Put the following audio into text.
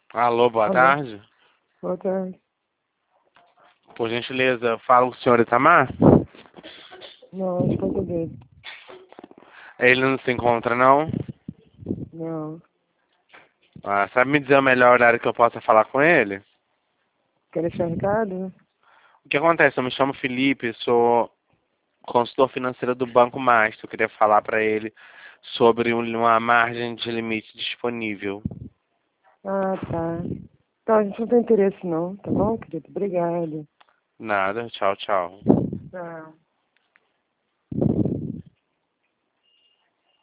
Alô, boa Alô, tarde. boa tarde. Por gentileza, fala com o senhor Itamar? Não, é de português. Ele não se encontra, não? Não, Ah, sabe me dizer o melhor horário que eu possa falar com ele? quer deixar recado? O que acontece? Eu me chamo Felipe, sou consultor financeiro do Banco Master. Eu queria falar para ele sobre uma margem de limite disponível. Ah, tá. Então, a gente não tem interesse não, tá bom, querido? Obrigada. Nada, tchau, tchau. Tchau.